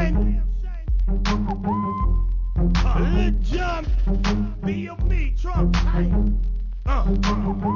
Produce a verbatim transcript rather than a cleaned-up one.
shame. Uh, Lil Jon, be your me, Trump. Uh, uh.